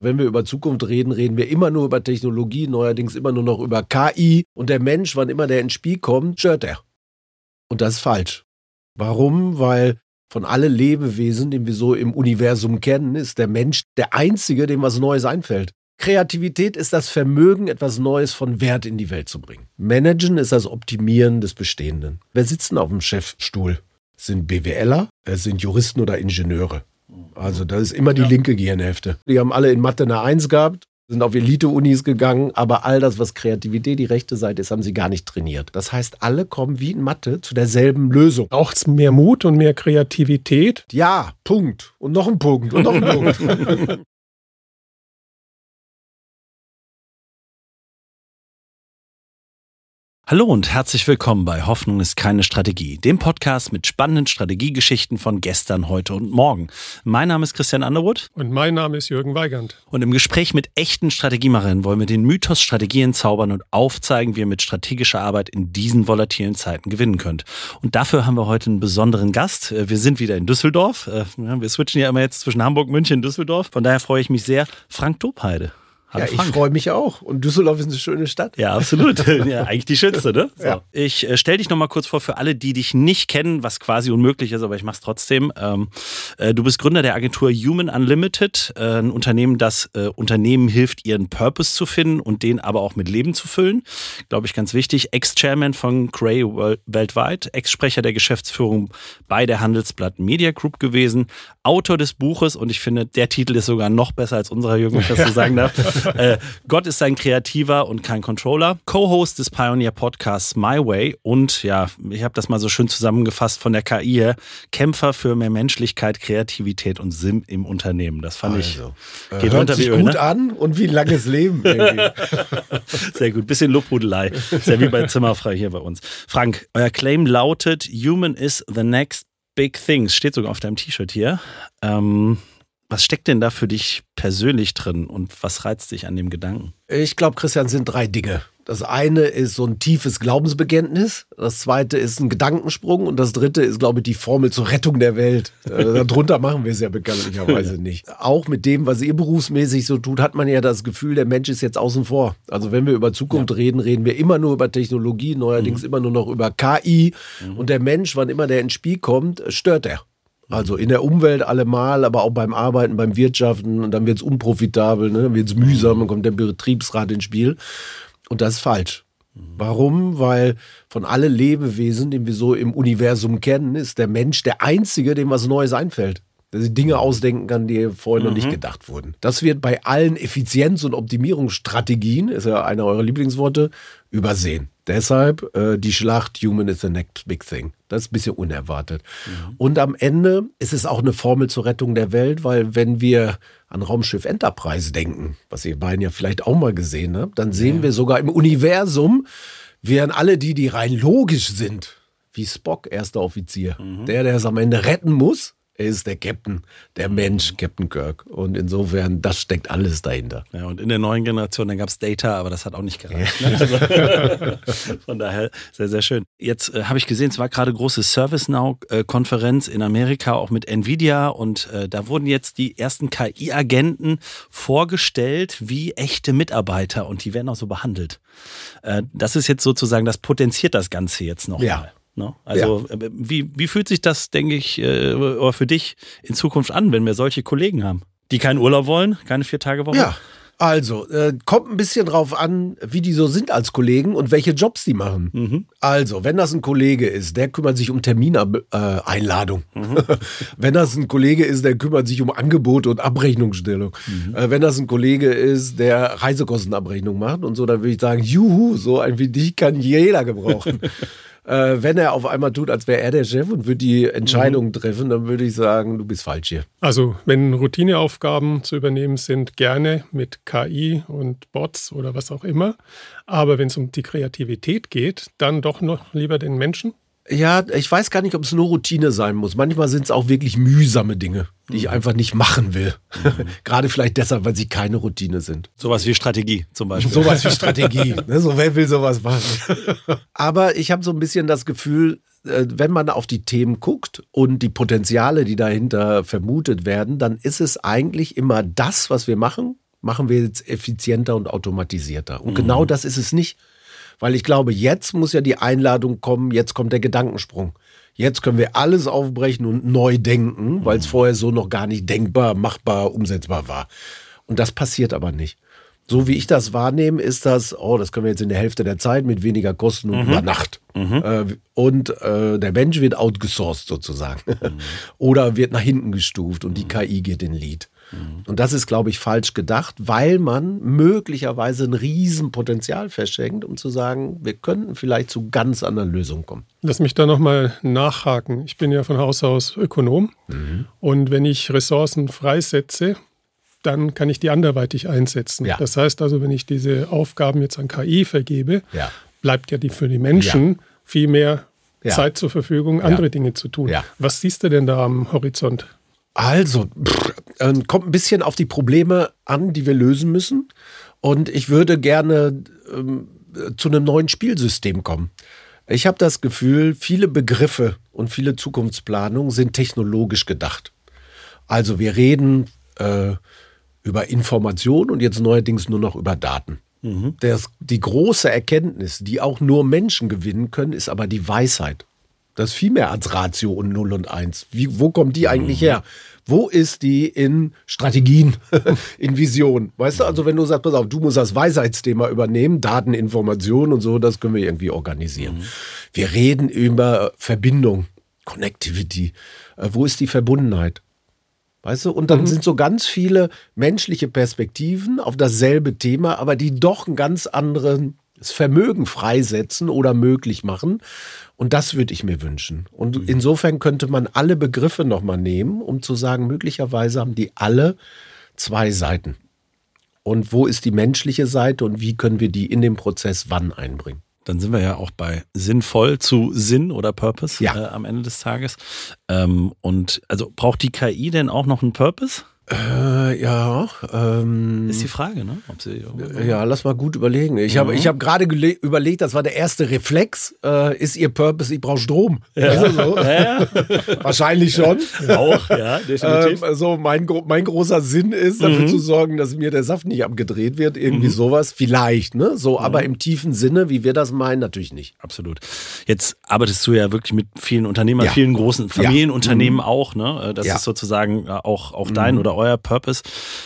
Wenn wir über Zukunft reden, reden wir immer nur über Technologie, neuerdings immer nur noch über KI. Und der Mensch, wann immer der ins Spiel kommt, stört er. Und das ist falsch. Warum? Weil von allen Lebewesen, die wir so im Universum kennen, ist der Mensch der Einzige, dem was Neues einfällt. Kreativität ist das Vermögen, etwas Neues von Wert in die Welt zu bringen. Managen ist das Optimieren des Bestehenden. Wer sitzt denn auf dem Chefstuhl? Es sind BWLer, es sind Juristen oder Ingenieure. Also das ist immer die linke Gehirnhälfte. Die haben alle in Mathe eine 1 gehabt, sind auf Elite-Unis gegangen, aber all das, was Kreativität die rechte Seite ist, haben sie gar nicht trainiert. Das heißt, alle kommen wie in Mathe zu derselben Lösung. Braucht es mehr Mut und mehr Kreativität? Ja, Punkt. Und noch ein Punkt. Und noch ein Punkt. Hallo und herzlich willkommen bei Hoffnung ist keine Strategie, dem Podcast mit spannenden Strategiegeschichten von gestern, heute und morgen. Mein Name ist Christian Underwood. Und mein Name ist Jürgen Weigand. Und im Gespräch mit echten Strategiemacherinnen wollen wir den Mythos Strategie entzaubern und aufzeigen, wie ihr mit strategischer Arbeit in diesen volatilen Zeiten gewinnen könnt. Und dafür haben wir heute einen besonderen Gast. Wir sind wieder in Düsseldorf. Wir switchen ja immer jetzt zwischen Hamburg, München und Düsseldorf. Von daher freue ich mich sehr. Frank Dopeide. Ja, ich freue mich auch. Und Düsseldorf ist eine schöne Stadt. Ja, absolut. Ja, eigentlich die schönste, ne? So. Ja. Ich stelle dich nochmal kurz vor für alle, die dich nicht kennen, was quasi unmöglich ist, aber ich mache es trotzdem. Du bist Gründer der Agentur Human Unlimited, ein Unternehmen, das Unternehmen hilft, ihren Purpose zu finden und den aber auch mit Leben zu füllen. Glaube ich, ganz wichtig. Ex-Chairman von Cray weltweit, Ex-Sprecher der Geschäftsführung bei der Handelsblatt Media Group gewesen, Autor des Buches, und ich finde, der Titel ist sogar noch besser als unserer, Jürgen, wenn ich das so sagen darf. Gott ist ein Kreativer und kein Controller. Co-Host des Pioneer-Podcasts My Way und, ja, ich habe das mal so schön zusammengefasst von der KI her, Kämpfer für mehr Menschlichkeit, Kreativität und Sinn im Unternehmen. Das fand ich, geht hört runter sich wie Öl, gut ne? an und wie ein langes Leben irgendwie. Sehr gut, bisschen Lobhudelei. Ist ja wie bei Zimmerfrei hier bei uns. Frank, euer Claim lautet, Human is the next big things. Steht sogar auf deinem T-Shirt hier. Was steckt denn da für dich persönlich drin und was reizt dich an dem Gedanken? Ich glaube, Christian, sind 3 Dinge. Das eine ist so ein tiefes Glaubensbekenntnis, das zweite ist ein Gedankensprung und das dritte ist, glaube ich, die Formel zur Rettung der Welt. Darunter machen wir es ja bekanntlicherweise nicht. Auch mit dem, was ihr berufsmäßig so tut, hat man ja das Gefühl, der Mensch ist jetzt außen vor. Also wenn wir über Zukunft reden, reden wir immer nur über Technologie, neuerdings immer nur noch über KI. Und der Mensch, wann immer der ins Spiel kommt, stört er. Also in der Umwelt allemal, aber auch beim Arbeiten, beim Wirtschaften. Und dann wird es unprofitabel, ne? Dann wird es mühsam, dann kommt der Betriebsrat ins Spiel. Und das ist falsch. Warum? Weil von allen Lebewesen, die wir so im Universum kennen, ist der Mensch der Einzige, dem was Neues einfällt. Der sich Dinge ausdenken kann, die vorher noch nicht gedacht wurden. Das wird bei allen Effizienz- und Optimierungsstrategien, ist ja einer eurer Lieblingsworte, übersehen. Deshalb die Schlacht Human is the next big thing. Das ist ein bisschen unerwartet. Und am Ende ist es auch eine Formel zur Rettung der Welt, weil wenn wir an Raumschiff Enterprise denken, was ihr beiden ja vielleicht auch mal gesehen habt, dann sehen wir sogar im Universum, wären alle die rein logisch sind, wie Spock, erster Offizier. Der es am Ende retten muss, er ist der Captain, der Mensch, Captain Kirk. Und insofern, das steckt alles dahinter. Ja, und in der neuen Generation, dann gab es Data, aber das hat auch nicht gereicht. Ne? Also, von daher sehr, sehr schön. Jetzt habe ich gesehen, es war gerade große ServiceNow-Konferenz in Amerika, auch mit Nvidia. Und da wurden jetzt die ersten KI-Agenten vorgestellt wie echte Mitarbeiter. Und die werden auch so behandelt. Das ist jetzt sozusagen, das potenziert das Ganze jetzt noch mal. No? Also wie fühlt sich das, denke ich, oder für dich in Zukunft an, wenn wir solche Kollegen haben, die keinen Urlaub wollen, keine 4-Tage-Woche? Ja, also kommt ein bisschen drauf an, wie die so sind als Kollegen und welche Jobs die machen. Also, wenn das ein Kollege ist, der kümmert sich um Termineinladung. Wenn das ein Kollege ist, der kümmert sich um Angebote und Abrechnungsstellung. Wenn das ein Kollege ist, der Reisekostenabrechnung macht und so, dann würde ich sagen, juhu, so ein wie dich kann jeder gebrauchen. Wenn er auf einmal tut, als wäre er der Chef und würde die Entscheidungen treffen, dann würde ich sagen, du bist falsch hier. Also wenn Routineaufgaben zu übernehmen sind, gerne mit KI und Bots oder was auch immer. Aber wenn es um die Kreativität geht, dann doch noch lieber den Menschen. Ja, ich weiß gar nicht, ob es nur Routine sein muss. Manchmal sind es auch wirklich mühsame Dinge, die ich einfach nicht machen will. Gerade vielleicht deshalb, weil sie keine Routine sind. Sowas wie Strategie zum Beispiel. Sowas wie Strategie. Ne? So, wer will sowas machen? Aber ich habe so ein bisschen das Gefühl, wenn man auf die Themen guckt und die Potenziale, die dahinter vermutet werden, dann ist es eigentlich immer das, was wir machen, machen wir jetzt effizienter und automatisierter. Und genau das ist es nicht. Weil ich glaube, jetzt muss ja die Einladung kommen, jetzt kommt der Gedankensprung. Jetzt können wir alles aufbrechen und neu denken, weil es vorher so noch gar nicht denkbar, machbar, umsetzbar war. Und das passiert aber nicht. So wie ich das wahrnehme, ist das, das können wir jetzt in der Hälfte der Zeit mit weniger Kosten und über Nacht. Und der Mensch wird outgesourced sozusagen. Oder wird nach hinten gestuft und die KI geht in Lead. Und das ist, glaube ich, falsch gedacht, weil man möglicherweise ein Riesenpotenzial verschenkt, um zu sagen, wir könnten vielleicht zu ganz anderen Lösungen kommen. Lass mich da nochmal nachhaken. Ich bin ja von Haus aus Ökonom. Und wenn ich Ressourcen freisetze, dann kann ich die anderweitig einsetzen. Ja. Das heißt also, wenn ich diese Aufgaben jetzt an KI vergebe, bleibt ja für die Menschen viel mehr Zeit zur Verfügung, andere Dinge zu tun. Ja. Was siehst du denn da am Horizont? Also, kommt ein bisschen auf die Probleme an, die wir lösen müssen. Und ich würde gerne zu einem neuen Spielsystem kommen. Ich habe das Gefühl, viele Begriffe und viele Zukunftsplanungen sind technologisch gedacht. Also wir reden über Information und jetzt neuerdings nur noch über Daten. Die große Erkenntnis, die auch nur Menschen gewinnen können, ist aber die Weisheit. Das ist viel mehr als Ratio und 0 und 1. Wo kommt die eigentlich her? Wo ist die in Strategien, in Vision? Weißt du, also wenn du sagst, pass auf, du musst das Weisheitsthema übernehmen, Daten, Information und so, das können wir irgendwie organisieren. Wir reden über Verbindung, Connectivity. Wo ist die Verbundenheit? Weißt du, und dann sind so ganz viele menschliche Perspektiven auf dasselbe Thema, aber die doch ein ganz anderes Vermögen freisetzen oder möglich machen. Und das würde ich mir wünschen. Und insofern könnte man alle Begriffe nochmal nehmen, um zu sagen, möglicherweise haben die alle zwei Seiten. Und wo ist die menschliche Seite und wie können wir die in den Prozess wann einbringen? Dann sind wir ja auch bei sinnvoll zu Sinn oder Purpose am Ende des Tages. Und also braucht die KI denn auch noch einen Purpose? Ist die Frage, ne? Ob sie lass mal gut überlegen. Ich hab gerade überlegt, das war der erste Reflex. Ist ihr Purpose, ich brauche Strom? Ja. Also so. Wahrscheinlich schon. Auch, ja, definitiv. Mein großer Sinn ist, dafür zu sorgen, dass mir der Saft nicht abgedreht wird. Irgendwie sowas. Vielleicht, ne? So, aber im tiefen Sinne, wie wir das meinen, natürlich nicht. Absolut. Jetzt arbeitest du ja wirklich mit vielen Unternehmern, vielen großen Familienunternehmen auch, ne? Das ist sozusagen auch dein oder euer Purpose.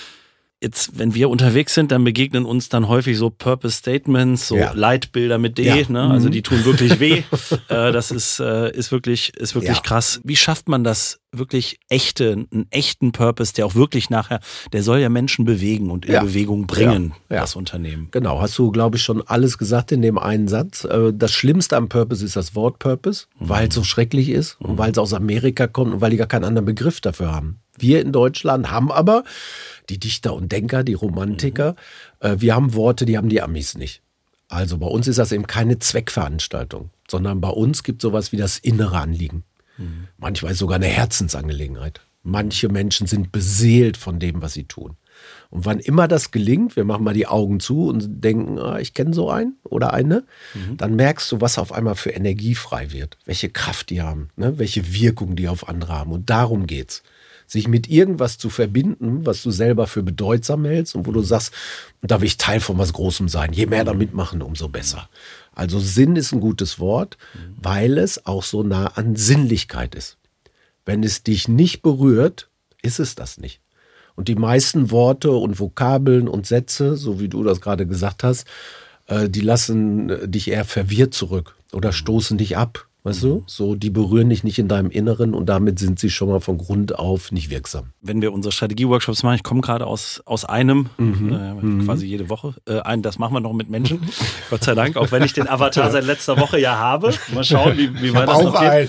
Jetzt, wenn wir unterwegs sind, dann begegnen uns dann häufig so Purpose-Statements, so Leitbilder mit D, ne? Also die tun wirklich weh. Das ist wirklich krass. Wie schafft man das wirklich einen echten Purpose, der auch wirklich nachher, der soll ja Menschen bewegen und in Bewegung bringen, das Unternehmen. Genau, hast du, glaube ich, schon alles gesagt in dem einen Satz. Das Schlimmste am Purpose ist das Wort Purpose, weil es so schrecklich ist und weil es aus Amerika kommt und weil die gar keinen anderen Begriff dafür haben. Wir in Deutschland haben aber die Dichter und Denker, die Romantiker, wir haben Worte, die haben die Amis nicht. Also bei uns ist das eben keine Zweckveranstaltung, sondern bei uns gibt es sowas wie das innere Anliegen. Manchmal ist sogar eine Herzensangelegenheit. Manche Menschen sind beseelt von dem, was sie tun. Und wann immer das gelingt, wir machen mal die Augen zu und denken, ich kenne so einen oder eine, dann merkst du, was auf einmal für Energie frei wird, welche Kraft die haben, ne? Welche Wirkung die auf andere haben. Und darum geht's. Sich mit irgendwas zu verbinden, was du selber für bedeutsam hältst und wo du sagst, da will ich Teil von was Großem sein. Je mehr da mitmachen, umso besser. Also Sinn ist ein gutes Wort, weil es auch so nah an Sinnlichkeit ist. Wenn es dich nicht berührt, ist es das nicht. Und die meisten Worte und Vokabeln und Sätze, so wie du das gerade gesagt hast, die lassen dich eher verwirrt zurück oder stoßen dich ab. Weißt du? So, die berühren dich nicht in deinem Inneren und damit sind sie schon mal von Grund auf nicht wirksam. Wenn wir unsere Strategie-Workshops machen, ich komme gerade aus einem, quasi jede Woche, das machen wir noch mit Menschen, Gott sei Dank, auch wenn ich den Avatar seit letzter Woche ja habe. Mal schauen, wie weit das noch geht.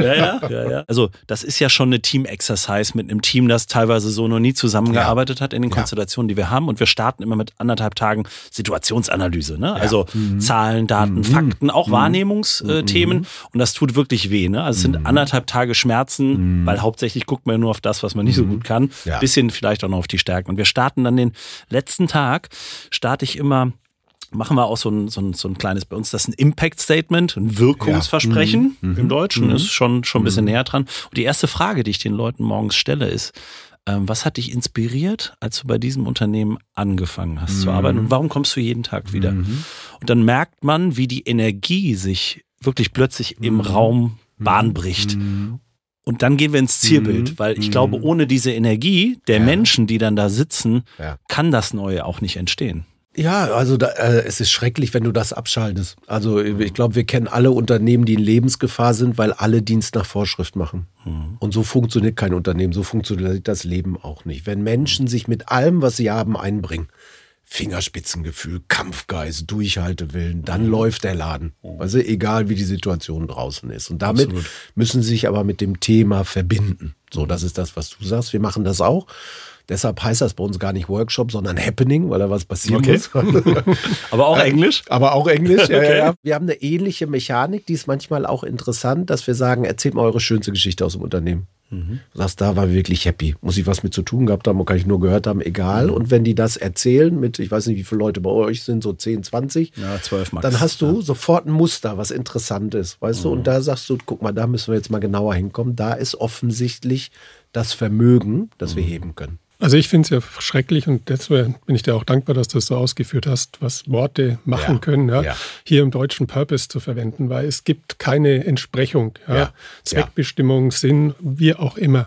Ja. Also das ist ja schon eine Team-Exercise mit einem Team, das teilweise so noch nie zusammengearbeitet hat in den Konstellationen, die wir haben, und wir starten immer mit 1,5 Tagen Situationsanalyse, ne? Also Zahlen, Daten, Fakten, auch Wahrnehmungsthemen, und das tut wirklich weh, ne? Also es sind 1,5 Tage Schmerzen, weil hauptsächlich guckt man ja nur auf das, was man nicht so gut kann. Bisschen vielleicht auch noch auf die Stärken. Und wir starten dann den letzten Tag, machen wir auch so ein kleines, bei uns das ist ein Impact-Statement, ein Wirkungsversprechen im Deutschen, ist schon ein bisschen näher dran. Und die erste Frage, die ich den Leuten morgens stelle, ist, Was hat dich inspiriert, als du bei diesem Unternehmen angefangen hast zu arbeiten? Und warum kommst du jeden Tag wieder? Und dann merkt man, wie die Energie sich wirklich plötzlich im Raum Bahn bricht. Und dann gehen wir ins Zielbild, weil ich glaube, ohne diese Energie der Menschen, die dann da sitzen, kann das Neue auch nicht entstehen. Ja, also es ist schrecklich, wenn du das abschaltest. Also ich glaube, wir kennen alle Unternehmen, die in Lebensgefahr sind, weil alle Dienst nach Vorschrift machen. Und so funktioniert kein Unternehmen, so funktioniert das Leben auch nicht. Wenn Menschen sich mit allem, was sie haben, einbringen, Fingerspitzengefühl, Kampfgeist, Durchhaltewillen, dann läuft der Laden. Also egal, wie die Situation draußen ist. Und damit müssen sie sich aber mit dem Thema verbinden. So, das ist das, was du sagst. Wir machen das auch. Deshalb heißt das bei uns gar nicht Workshop, sondern Happening, weil da was passieren muss. Aber auch Englisch? Aber auch Englisch, ja. Wir haben eine ähnliche Mechanik, die ist manchmal auch interessant, dass wir sagen, erzählt mal eure schönste Geschichte aus dem Unternehmen. Du sagst, da war wir wirklich happy. Muss ich was mit zu tun gehabt haben, kann ich nur gehört haben, egal. Und wenn die das erzählen mit, ich weiß nicht, wie viele Leute bei euch sind, so 10, 20. Ja, 12 max. Dann hast du sofort ein Muster, was interessant ist, weißt du? Und da sagst du, guck mal, da müssen wir jetzt mal genauer hinkommen. Da ist offensichtlich das Vermögen, das wir heben können. Also ich finde es ja schrecklich und deswegen bin ich dir auch dankbar, dass du es so ausgeführt hast, was Worte machen können, hier im Deutschen Purpose zu verwenden, weil es gibt keine Entsprechung, Zweckbestimmung, Sinn, wie auch immer.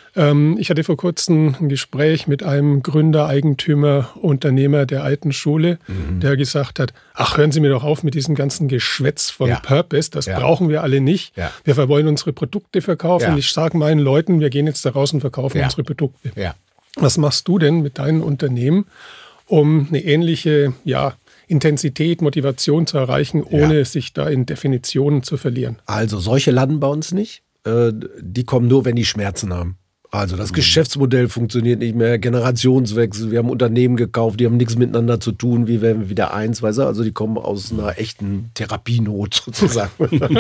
Ich hatte vor kurzem ein Gespräch mit einem Gründer, Eigentümer, Unternehmer der alten Schule, der gesagt hat, ach, hören Sie mir doch auf mit diesem ganzen Geschwätz von Purpose, das brauchen wir alle nicht. Wir wollen unsere Produkte verkaufen. Ich sage meinen Leuten, wir gehen jetzt da raus und verkaufen unsere Produkte. Was machst du denn mit deinen Unternehmen, um eine ähnliche Intensität, Motivation zu erreichen, ohne sich da in Definitionen zu verlieren? Also solche landen bei uns nicht. Die kommen nur, wenn die Schmerzen haben. Also das Geschäftsmodell funktioniert nicht mehr, Generationswechsel, wir haben Unternehmen gekauft, die haben nichts miteinander zu tun, wie werden wir wieder eins, weißt du? Also die kommen aus einer echten Therapienot sozusagen.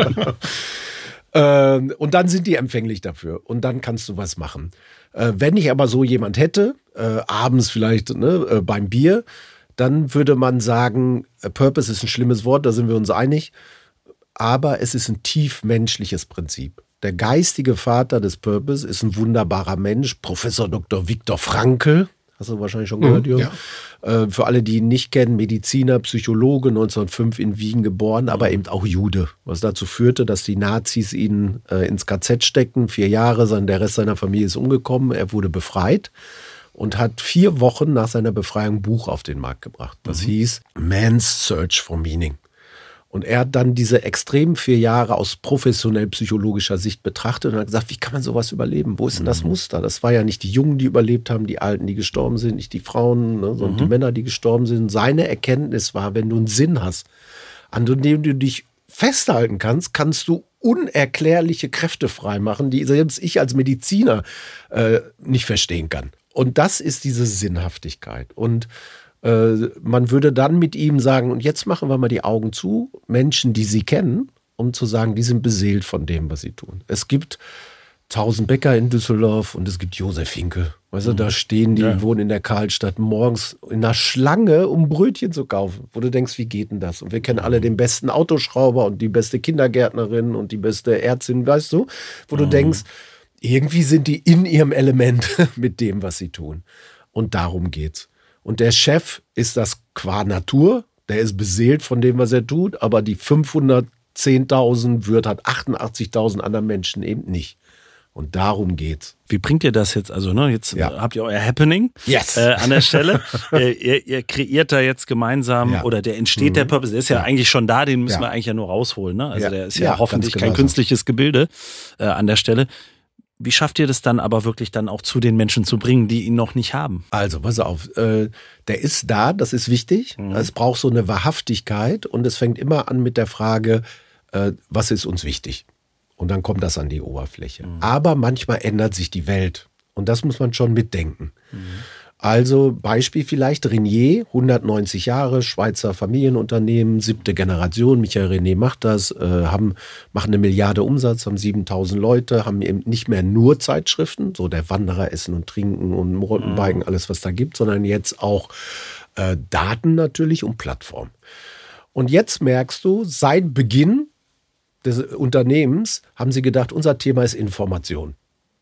Und dann sind die empfänglich dafür und dann kannst du was machen. Wenn ich aber so jemand hätte, abends vielleicht beim Bier, dann würde man sagen, Purpose ist ein schlimmes Wort, da sind wir uns einig, aber es ist ein tief menschliches Prinzip. Der geistige Vater des Purpose ist ein wunderbarer Mensch, Professor Dr. Viktor Frankl. Hast du wahrscheinlich schon gehört, Jürgen? Ja. Für alle, die ihn nicht kennen, Mediziner, Psychologe, 1905 in Wien geboren, aber eben auch Jude. Was dazu führte, dass die Nazis ihn ins KZ steckten. 4 Jahre, der Rest seiner Familie ist umgekommen. Er wurde befreit und hat 4 Wochen nach seiner Befreiung ein Buch auf den Markt gebracht. Das hieß Man's Search for Meaning. Und er hat dann diese extremen 4 Jahre aus professionell-psychologischer Sicht betrachtet und hat gesagt, wie kann man sowas überleben? Wo ist denn das Muster? Das war ja nicht die Jungen, die überlebt haben, die Alten, die gestorben sind, nicht die Frauen, sondern die Männer, die gestorben sind. Seine Erkenntnis war, wenn du einen Sinn hast, an dem du dich festhalten kannst, kannst du unerklärliche Kräfte freimachen, die selbst ich als Mediziner nicht verstehen kann. Und das ist diese Sinnhaftigkeit. Und man würde dann mit ihm sagen, und jetzt machen wir mal die Augen zu, Menschen, die sie kennen, um zu sagen, die sind beseelt von dem, was sie tun. Es gibt 1000 Bäcker in Düsseldorf und es gibt Josef Hinkel. Weißt du, da stehen die, wohnen in der Karlstadt morgens in einer Schlange, um Brötchen zu kaufen. Wo du denkst, wie geht denn das? Und wir kennen alle den besten Autoschrauber und die beste Kindergärtnerin und die beste Ärztin, weißt du? Wo du denkst, irgendwie sind die in ihrem Element mit dem, was sie tun. Und darum geht's. Und der Chef ist das qua Natur, der ist beseelt von dem, was er tut, aber die 510.000 Wirt hat 88.000 anderen Menschen eben nicht. Und darum geht's. Wie bringt ihr das jetzt? Also, jetzt habt ihr euer Happening an der Stelle. Ihr kreiert da jetzt gemeinsam oder der entsteht der Purpose. Der ist ja eigentlich schon da, den müssen wir eigentlich ja nur rausholen. Ne? Also der ist ja hoffentlich kein künstliches Gebilde an der Stelle. Wie schafft ihr das dann aber wirklich dann auch zu den Menschen zu bringen, die ihn noch nicht haben? Also, pass auf, der ist da, das ist wichtig. Es braucht so eine Wahrhaftigkeit und es fängt immer an mit der Frage, was ist uns wichtig? Und dann kommt das an die Oberfläche. Aber manchmal ändert sich die Welt und das muss man schon mitdenken. Also Beispiel vielleicht Renier, 190 Jahre, Schweizer Familienunternehmen, 7. Generation, Michael Renier macht das, machen 1 Milliarde Umsatz, haben 7.000 Leute, haben eben nicht mehr nur Zeitschriften, so der Wanderer, Essen und Trinken und Mountainbiken, alles was da gibt, sondern jetzt auch Daten natürlich und Plattform. Und jetzt merkst du, seit Beginn des Unternehmens haben sie gedacht, unser Thema ist Information.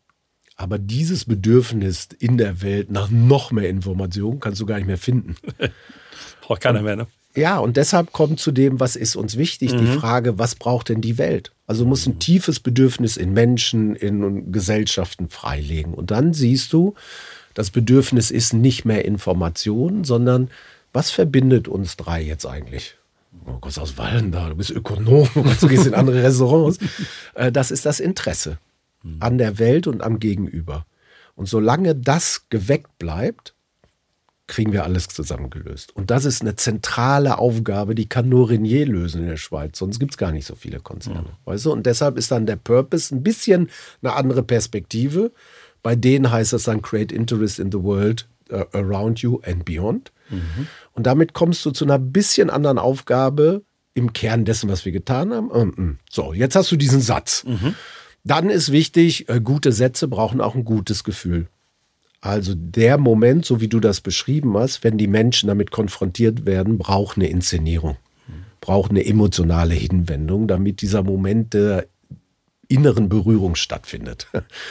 Aber dieses Bedürfnis in der Welt nach noch mehr Informationen kannst du gar nicht mehr finden. Braucht keiner mehr, ne? Ja, und deshalb kommt zu dem, was ist uns wichtig, die Frage, was braucht denn die Welt? Also muss ein tiefes Bedürfnis in Menschen, in Gesellschaften freilegen. Und dann siehst du, das Bedürfnis ist nicht mehr Information, sondern was verbindet uns drei jetzt eigentlich? Du kommst aus Wallenda, du bist Ökonom, du gehst in andere Restaurants. Das ist das Interesse an der Welt und am Gegenüber. Und solange das geweckt bleibt, kriegen wir alles zusammengelöst. Und das ist eine zentrale Aufgabe, die kann nur Renier lösen in der Schweiz. Sonst gibt es gar nicht so viele Konzerne. Weißt du? Und deshalb ist dann der Purpose ein bisschen eine andere Perspektive. Bei denen heißt es dann Create Interest in the World around you and beyond. Und damit kommst du zu einer bisschen anderen Aufgabe im Kern dessen, was wir getan haben. So, jetzt hast du diesen Satz. Dann ist wichtig, gute Sätze brauchen auch ein gutes Gefühl. Also der Moment, so wie du das beschrieben hast, wenn die Menschen damit konfrontiert werden, braucht eine Inszenierung, braucht eine emotionale Hinwendung, damit dieser Moment der inneren Berührung stattfindet.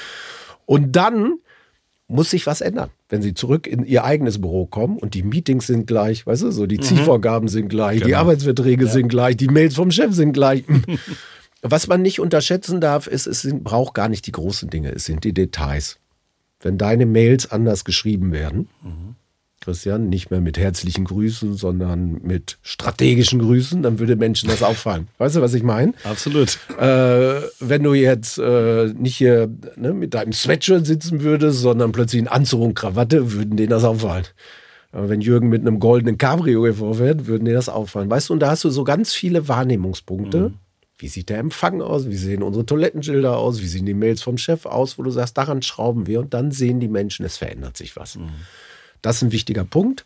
Und dann muss sich was ändern. Wenn sie zurück in ihr eigenes Büro kommen und die Meetings sind gleich, weißt du, so die Zielvorgaben sind gleich, die Arbeitsverträge sind gleich, die Mails vom Chef sind gleich. Was man nicht unterschätzen darf, ist, braucht gar nicht die großen Dinge, es sind die Details. Wenn deine Mails anders geschrieben werden, Christian, nicht mehr mit herzlichen Grüßen, sondern mit strategischen Grüßen, dann würde Menschen das auffallen. Weißt du, was ich meine? Absolut. Wenn du jetzt nicht hier mit deinem Sweatshirt sitzen würdest, sondern plötzlich in Anzug und Krawatte, würden denen das auffallen. Aber wenn Jürgen mit einem goldenen Cabrio vorfährt, würden denen das auffallen. Weißt du, und da hast du so ganz viele Wahrnehmungspunkte. Wie sieht der Empfang aus? Wie sehen unsere Toilettenschilder aus? Wie sehen die Mails vom Chef aus? Wo du sagst, daran schrauben wir. Und dann sehen die Menschen, es verändert sich was. Das ist ein wichtiger Punkt.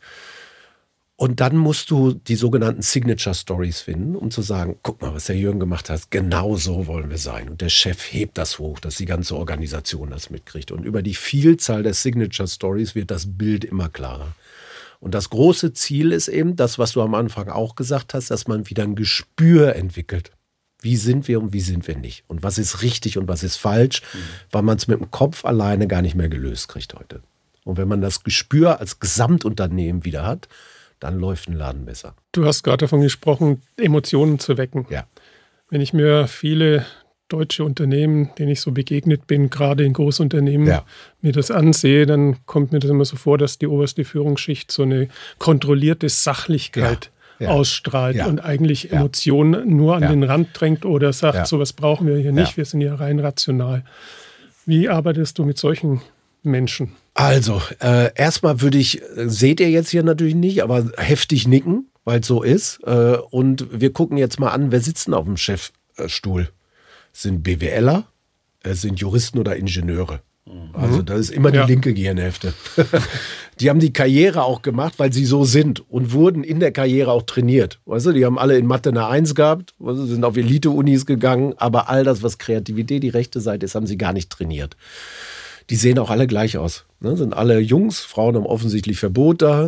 Und dann musst du die sogenannten Signature Stories finden, um zu sagen, guck mal, was der Jürgen gemacht hat. Genau so wollen wir sein. Und der Chef hebt das hoch, dass die ganze Organisation das mitkriegt. Und über die Vielzahl der Signature Stories wird das Bild immer klarer. Und das große Ziel ist eben, das, was du am Anfang auch gesagt hast, dass man wieder ein Gespür entwickelt. Wie sind wir und wie sind wir nicht? Und was ist richtig und was ist falsch? Weil man es mit dem Kopf alleine gar nicht mehr gelöst kriegt heute. Und wenn man das Gespür als Gesamtunternehmen wieder hat, dann läuft ein Laden besser. Du hast gerade davon gesprochen, Emotionen zu wecken. Ja. Wenn ich mir viele deutsche Unternehmen, denen ich so begegnet bin, gerade in Großunternehmen, mir das ansehe, dann kommt mir das immer so vor, dass die oberste Führungsschicht so eine kontrollierte Sachlichkeit ausstrahlt und eigentlich Emotionen nur an den Rand drängt oder sagt, sowas brauchen wir hier nicht, wir sind ja rein rational. Wie arbeitest du mit solchen Menschen? Also, erstmal seht ihr jetzt hier natürlich nicht, aber heftig nicken, weil es so ist. Und wir gucken jetzt mal an, wer sitzt denn auf dem Chefstuhl? Sind BWLer, sind Juristen oder Ingenieure? Also das ist immer die linke Gehirnhälfte. Die haben die Karriere auch gemacht, weil sie so sind und wurden in der Karriere auch trainiert. Weißt du, die haben alle in Mathe eine 1 gehabt, sind auf Elite-Unis gegangen, aber all das, was Kreativität die rechte Seite ist, haben sie gar nicht trainiert. Die sehen auch alle gleich aus. Ne? Sind alle Jungs, Frauen haben offensichtlich Verbot da,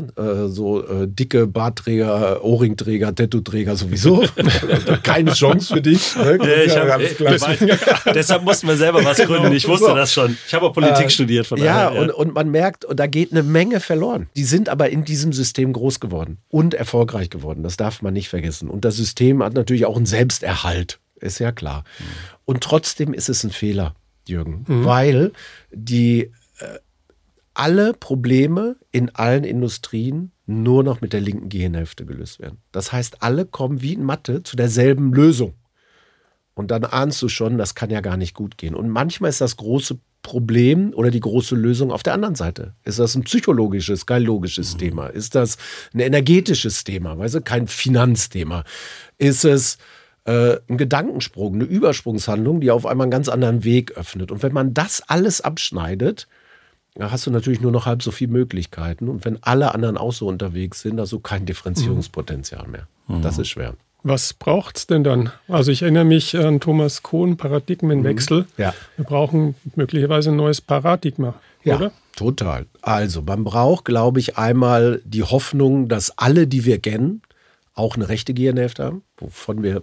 dicke Bartträger, Ohrringträger, Tattoo-Träger sowieso. Keine Chance für dich. Ne? Deshalb mussten wir selber was gründen. Ich wusste das schon. Ich habe auch Politik studiert. Von daher, und man merkt, da geht eine Menge verloren. Die sind aber in diesem System groß geworden und erfolgreich geworden. Das darf man nicht vergessen. Und das System hat natürlich auch einen Selbsterhalt. Ist ja klar. Und trotzdem ist es ein Fehler, Jürgen, weil alle Probleme in allen Industrien nur noch mit der linken Gehirnhälfte gelöst werden. Das heißt, alle kommen wie in Mathe zu derselben Lösung. Und dann ahnst du schon, das kann ja gar nicht gut gehen. Und manchmal ist das große Problem oder die große Lösung auf der anderen Seite. Ist das ein psychologisches, kein logisches Thema? Ist das ein energetisches Thema? Weißt du, kein Finanzthema? Ist es ein Gedankensprung, eine Übersprungshandlung, die auf einmal einen ganz anderen Weg öffnet. Und wenn man das alles abschneidet, dann hast du natürlich nur noch halb so viele Möglichkeiten. Und wenn alle anderen auch so unterwegs sind, hast du kein Differenzierungspotenzial mehr. Das ist schwer. Was braucht es denn dann? Also ich erinnere mich an Thomas Kuhn, Paradigmenwechsel. Ja. Wir brauchen möglicherweise ein neues Paradigma, oder? Ja, total. Also man braucht, glaube ich, einmal die Hoffnung, dass alle, die wir kennen, auch eine rechte Gehirnhälfte haben, wovon wir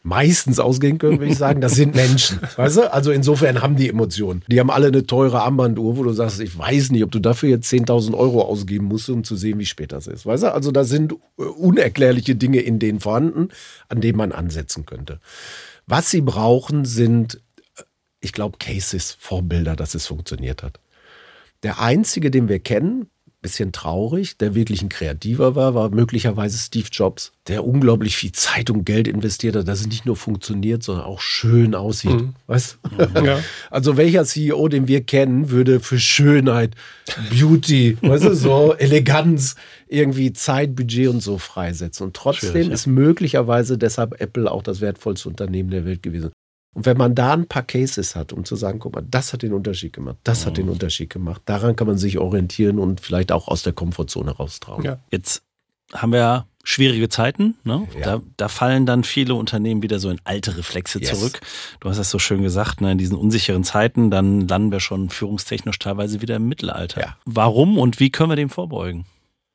meistens ausgehen können, würde ich sagen. Das sind Menschen, weißt du? Also insofern haben die Emotionen. Die haben alle eine teure Armbanduhr, wo du sagst, ich weiß nicht, ob du dafür jetzt 10.000 Euro ausgeben musst, um zu sehen, wie spät das ist. Weißt du? Also da sind unerklärliche Dinge in denen vorhanden, an denen man ansetzen könnte. Was sie brauchen, sind, ich glaube, Cases, Vorbilder, dass es funktioniert hat. Der einzige, den wir kennen, bisschen traurig, der wirklich ein Kreativer war möglicherweise Steve Jobs, der unglaublich viel Zeit und Geld investiert hat, dass es nicht nur funktioniert, sondern auch schön aussieht. Weißt du? Ja. Also welcher CEO, den wir kennen, würde für Schönheit, Beauty, weißt du, so Eleganz, irgendwie Zeit, Budget und so freisetzen. Und trotzdem ist möglicherweise deshalb Apple auch das wertvollste Unternehmen der Welt gewesen. Und wenn man da ein paar Cases hat, um zu sagen, guck mal, das hat den Unterschied gemacht, das hat den Unterschied gemacht, daran kann man sich orientieren und vielleicht auch aus der Komfortzone raustrauen. Ja. Jetzt haben wir schwierige Zeiten, ne? Ja. Da fallen dann viele Unternehmen wieder so in alte Reflexe zurück. Du hast das so schön gesagt, ne? In diesen unsicheren Zeiten, dann landen wir schon führungstechnisch teilweise wieder im Mittelalter. Ja. Warum und wie können wir dem vorbeugen?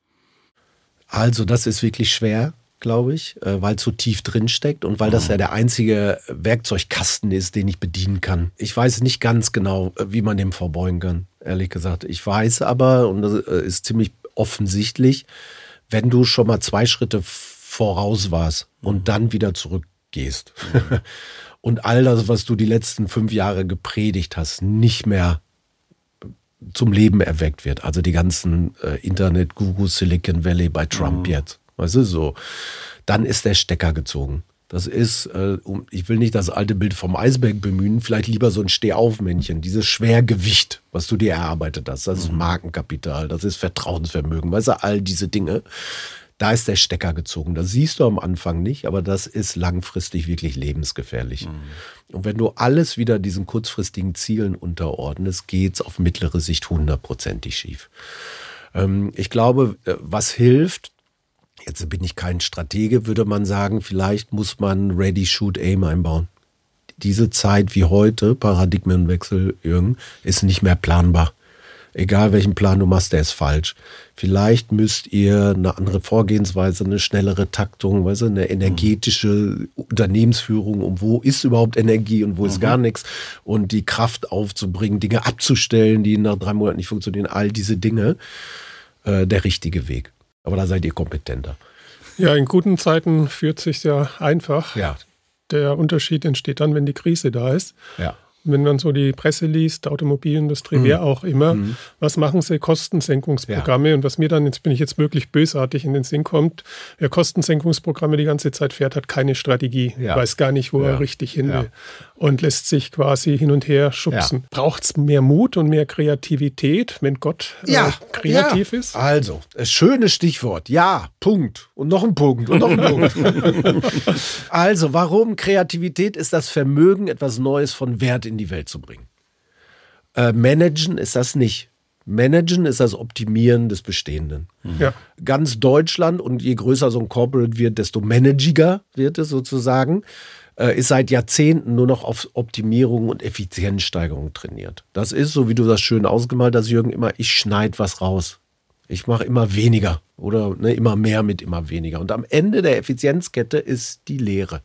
Also das ist wirklich schwer, glaube ich, weil es so tief drin steckt und weil das ja der einzige Werkzeugkasten ist, den ich bedienen kann. Ich weiß nicht ganz genau, wie man dem vorbeugen kann, ehrlich gesagt. Ich weiß aber, und das ist ziemlich offensichtlich, wenn du schon mal 2 Schritte voraus warst und dann wieder zurückgehst und all das, was du die letzten 5 Jahre gepredigt hast, nicht mehr zum Leben erweckt wird. Also die ganzen Internet-Gurus, Silicon Valley bei Trump jetzt. Weißt du, so. Dann ist der Stecker gezogen. Das ist, ich will nicht das alte Bild vom Eisberg bemühen, vielleicht lieber so ein Stehaufmännchen, dieses Schwergewicht, was du dir erarbeitet hast. Das ist Markenkapital, das ist Vertrauensvermögen, weißt du, all diese Dinge. Da ist der Stecker gezogen. Das siehst du am Anfang nicht, aber das ist langfristig wirklich lebensgefährlich. Und wenn du alles wieder diesen kurzfristigen Zielen unterordnest, geht's auf mittlere Sicht 100%ig schief. Ich glaube, was hilft, jetzt bin ich kein Stratege, würde man sagen, vielleicht muss man Ready, Shoot, Aim einbauen. Diese Zeit wie heute, Paradigmenwechsel, Jürgen, ist nicht mehr planbar. Egal welchen Plan du machst, der ist falsch. Vielleicht müsst ihr eine andere Vorgehensweise, eine schnellere Taktung, weißt du, eine energetische Unternehmensführung, um wo ist überhaupt Energie und wo ist gar nichts und die Kraft aufzubringen, Dinge abzustellen, die nach 3 Monaten nicht funktionieren, all diese Dinge, der richtige Weg. Aber da seid ihr kompetenter. Ja, in guten Zeiten führt sich ja einfach. Ja. Der Unterschied entsteht dann, wenn die Krise da ist. Ja. Wenn man so die Presse liest, Automobilindustrie, wer auch immer, was machen sie? Kostensenkungsprogramme. Ja. Und was mir dann, jetzt bin ich jetzt wirklich bösartig in den Sinn kommt, wer Kostensenkungsprogramme die ganze Zeit fährt, hat keine Strategie, weiß gar nicht, wo er richtig hin will und lässt sich quasi hin und her schubsen. Braucht es mehr Mut und mehr Kreativität, wenn Gott kreativ ist? Also, schönes Stichwort. Ja, Punkt. Und noch ein Punkt und noch ein Punkt. Also, warum? Kreativität ist das Vermögen, etwas Neues von Wert in die Welt zu bringen. Managen ist das nicht. Managen ist das Optimieren des Bestehenden. Ja. Ganz Deutschland, und je größer so ein Corporate wird, desto managiger wird es sozusagen, ist seit Jahrzehnten nur noch auf Optimierung und Effizienzsteigerung trainiert. Das ist, so wie du das schön ausgemalt hast, Jürgen, immer, ich schneide was raus. Ich mache immer weniger oder immer mehr mit immer weniger. Und am Ende der Effizienzkette ist die Leere.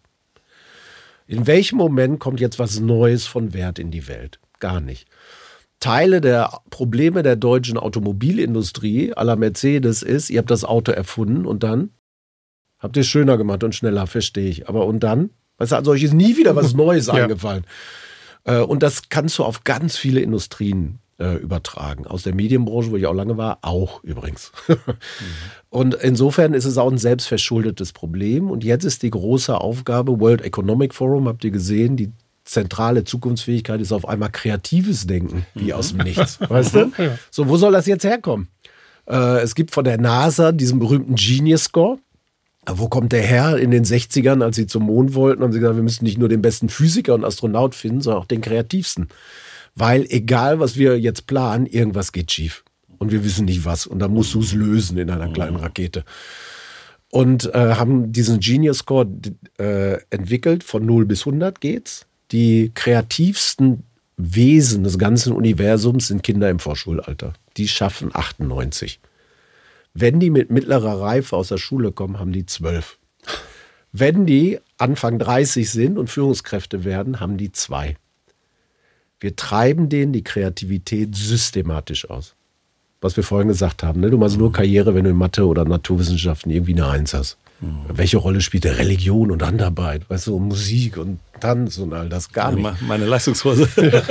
In welchem Moment kommt jetzt was Neues von Wert in die Welt? Gar nicht. Teile der Probleme der deutschen Automobilindustrie à la Mercedes ist, ihr habt das Auto erfunden und dann habt ihr es schöner gemacht und schneller, verstehe ich. Aber und dann? Weißt du, also euch ist nie wieder was Neues eingefallen. Und das kannst du auf ganz viele Industrien übertragen. Aus der Medienbranche, wo ich auch lange war, auch übrigens. Und insofern ist es auch ein selbstverschuldetes Problem. Und jetzt ist die große Aufgabe, World Economic Forum, habt ihr gesehen, die zentrale Zukunftsfähigkeit ist auf einmal kreatives Denken, wie aus dem Nichts. Weißt du? So, wo soll das jetzt herkommen? Es gibt von der NASA diesen berühmten Genius Score. Wo kommt der her? In den 60ern, als sie zum Mond wollten, haben sie gesagt, wir müssen nicht nur den besten Physiker und Astronaut finden, sondern auch den kreativsten. Weil egal, was wir jetzt planen, irgendwas geht schief. Und wir wissen nicht was. Und dann musst du es lösen in einer kleinen Rakete. Und haben diesen Genius Score entwickelt. Von 0 bis 100 geht's. Die kreativsten Wesen des ganzen Universums sind Kinder im Vorschulalter. Die schaffen 98. Wenn die mit mittlerer Reife aus der Schule kommen, haben die 12. Wenn die Anfang 30 sind und Führungskräfte werden, haben die 2. Wir treiben denen die Kreativität systematisch aus. Was wir vorhin gesagt haben, ne? Du machst nur Karriere, wenn du in Mathe oder Naturwissenschaften irgendwie eine 1 hast. Welche Rolle spielt Religion und Handarbeit, weißt du, und Musik und Tanz und all das gar nicht. Meine Leistungskurse.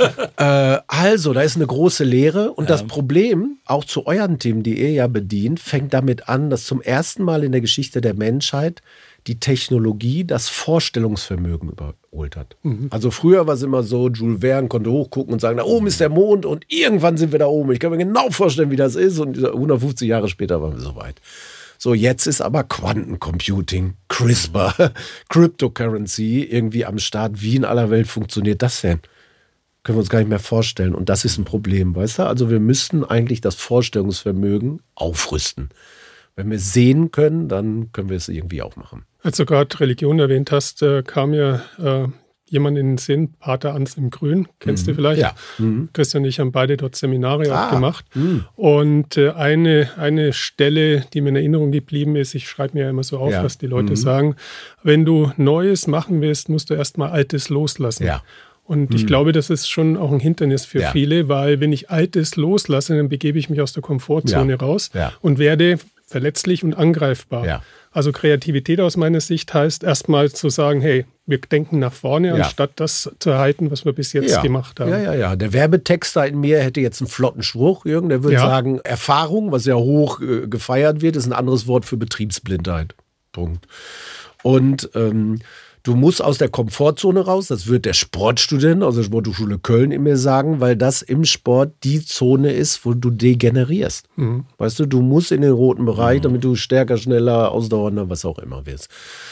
Also, da ist eine große Lehre und das Problem, auch zu euren Themen, die ihr ja bedient, fängt damit an, dass zum ersten Mal in der Geschichte der Menschheit die Technologie das Vorstellungsvermögen überholt hat. Also früher war es immer so, Jules Verne konnte hochgucken und sagen, da oben ist der Mond und irgendwann sind wir da oben. Ich kann mir genau vorstellen, wie das ist und 150 Jahre später waren wir so weit. So, jetzt ist aber Quantencomputing, CRISPR, Cryptocurrency irgendwie am Start. Wie in aller Welt funktioniert das denn? Können wir uns gar nicht mehr vorstellen. Und das ist ein Problem, weißt du? Also wir müssten eigentlich das Vorstellungsvermögen aufrüsten. Wenn wir sehen können, dann können wir es irgendwie auch machen. Als du gerade Religion erwähnt hast, kam mir jemand in den Sinn, Pater Anselm Grün, kennst du vielleicht? Ja. Christian und ich haben beide dort Seminare auch gemacht. Und eine Stelle, die mir in Erinnerung geblieben ist, ich schreibe mir ja immer so auf, was die Leute sagen, wenn du Neues machen willst, musst du erstmal Altes loslassen. Ja. Und ich glaube, das ist schon auch ein Hindernis für viele, weil wenn ich Altes loslasse, dann begebe ich mich aus der Komfortzone raus und werde verletzlich und angreifbar. Ja. Also Kreativität aus meiner Sicht heißt erstmal zu sagen, hey, wir denken nach vorne, anstatt das zu erhalten, was wir bis jetzt gemacht haben. Ja. Der Werbetexter in mir hätte jetzt einen flotten Spruch, Jürgen, der würde sagen, Erfahrung, was ja hoch gefeiert wird, ist ein anderes Wort für Betriebsblindheit. Punkt. Und du musst aus der Komfortzone raus, das wird der Sportstudent aus der Sporthochschule Köln in mir sagen, weil das im Sport die Zone ist, wo du degenerierst. Weißt du, du musst in den roten Bereich, damit du stärker, schneller, ausdauernder, was auch immer wirst.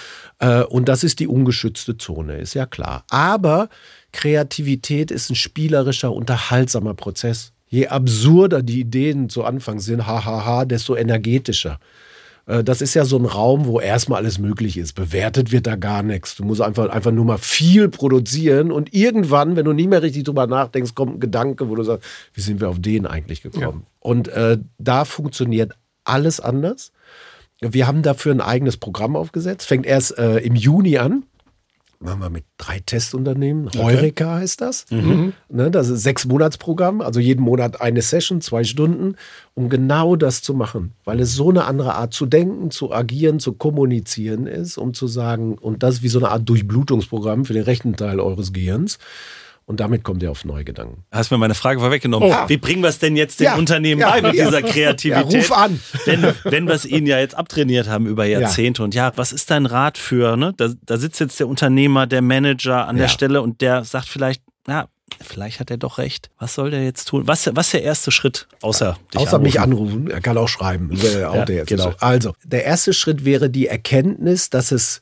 Und das ist die ungeschützte Zone, ist ja klar. Aber Kreativität ist ein spielerischer, unterhaltsamer Prozess. Je absurder die Ideen zu Anfang sind, desto energetischer. Das ist ja so ein Raum, wo erstmal alles möglich ist. Bewertet wird da gar nichts. Du musst einfach nur mal viel produzieren und irgendwann, wenn du nie mehr richtig drüber nachdenkst, kommt ein Gedanke, wo du sagst, wie sind wir auf den eigentlich gekommen? Ja. Und da funktioniert alles anders. Wir haben dafür ein eigenes Programm aufgesetzt. Fängt erst im Juni an. Machen wir mit 3 Testunternehmen. Heureka heißt das. Ne, das ist ein 6-Monats-Programm, also jeden Monat eine Session, 2 Stunden, um genau das zu machen. Weil es so eine andere Art zu denken, zu agieren, zu kommunizieren ist, um zu sagen, und das ist wie so eine Art Durchblutungsprogramm für den rechten Teil eures Gehirns. Und damit kommt ihr auf neue Gedanken. Hast mir meine Frage vorweggenommen. Wie bringen wir es denn jetzt dem Unternehmen bei mit dieser Kreativität? Ja, ruf an. Wenn wir es ihnen ja jetzt abtrainiert haben über Jahrzehnte. Und was ist dein Rat für, ne? Da sitzt jetzt der Unternehmer, der Manager an der Stelle und der sagt vielleicht, vielleicht hat er doch recht. Was soll der jetzt tun? Was ist der erste Schritt, außer mich anrufen? Er kann auch schreiben. Genau. Also, der erste Schritt wäre die Erkenntnis, dass es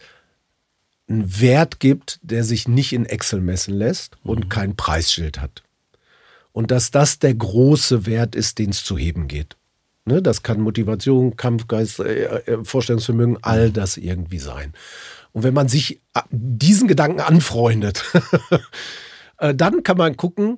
einen Wert gibt, der sich nicht in Excel messen lässt und kein Preisschild hat. Und dass das der große Wert ist, den es zu heben geht. Ne, das kann Motivation, Kampfgeist, Vorstellungsvermögen, all das irgendwie sein. Und wenn man sich diesen Gedanken anfreundet, dann kann man gucken,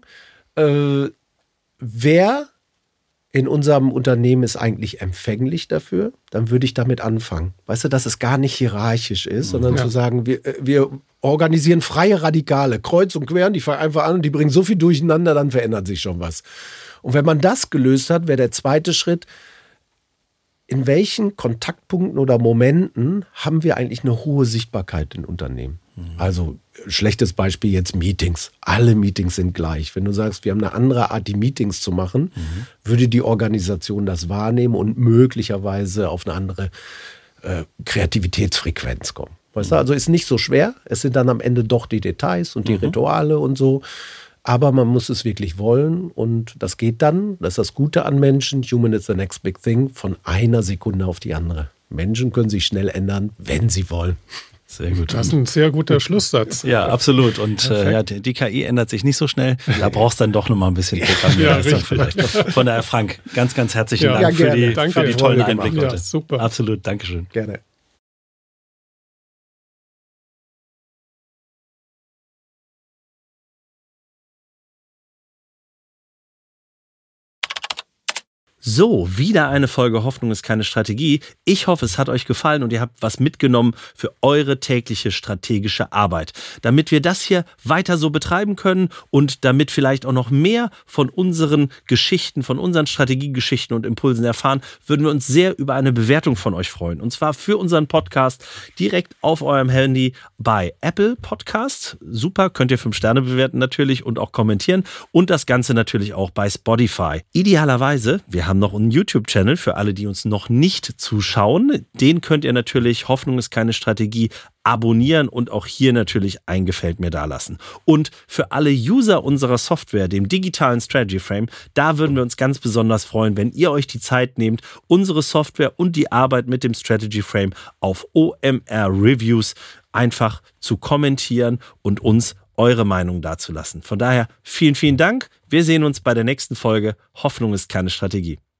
wer in unserem Unternehmen ist eigentlich empfänglich dafür, dann würde ich damit anfangen. Weißt du, dass es gar nicht hierarchisch ist, sondern zu sagen, wir organisieren freie Radikale, kreuz und quer, und die fangen einfach an und die bringen so viel durcheinander, dann verändert sich schon was. Und wenn man das gelöst hat, wäre der zweite Schritt, in welchen Kontaktpunkten oder Momenten haben wir eigentlich eine hohe Sichtbarkeit in Unternehmen? Also schlechtes Beispiel jetzt Meetings. Alle Meetings sind gleich. Wenn du sagst, wir haben eine andere Art, die Meetings zu machen, würde die Organisation das wahrnehmen und möglicherweise auf eine andere Kreativitätsfrequenz kommen. Weißt du, also ist nicht so schwer. Es sind dann am Ende doch die Details und die Rituale und so. Aber man muss es wirklich wollen und das geht dann, das ist das Gute an Menschen, human is the next big thing, von einer Sekunde auf die andere. Menschen können sich schnell ändern, wenn sie wollen. Sehr gut. Das ist ein sehr guter Schlusssatz. Ja, absolut. Und die KI ändert sich nicht so schnell. Da brauchst du dann doch noch mal ein bisschen Programmierung. Vielleicht. Von daher, Frank, ganz, ganz herzlichen Dank für die tollen Einblicke. Ja, super. Absolut, Dankeschön. Gerne. So, wieder eine Folge Hoffnung ist keine Strategie. Ich hoffe, es hat euch gefallen und ihr habt was mitgenommen für eure tägliche strategische Arbeit. Damit wir das hier weiter so betreiben können und damit vielleicht auch noch mehr von unseren Geschichten, von unseren Strategiegeschichten und Impulsen erfahren, würden wir uns sehr über eine Bewertung von euch freuen. Und zwar für unseren Podcast direkt auf eurem Handy bei Apple Podcasts. Super, könnt ihr 5 Sterne bewerten natürlich und auch kommentieren. Und das Ganze natürlich auch bei Spotify. Idealerweise, wir haben noch einen YouTube-Channel für alle, die uns noch nicht zuschauen. Den könnt ihr natürlich, Hoffnung ist keine Strategie, abonnieren und auch hier natürlich ein Gefällt mir dalassen. Und für alle User unserer Software, dem digitalen Strategy Frame, da würden wir uns ganz besonders freuen, wenn ihr euch die Zeit nehmt, unsere Software und die Arbeit mit dem Strategy Frame auf OMR Reviews einfach zu kommentieren und uns eure Meinung dazulassen. Von daher vielen, vielen Dank. Wir sehen uns bei der nächsten Folge. Hoffnung ist keine Strategie.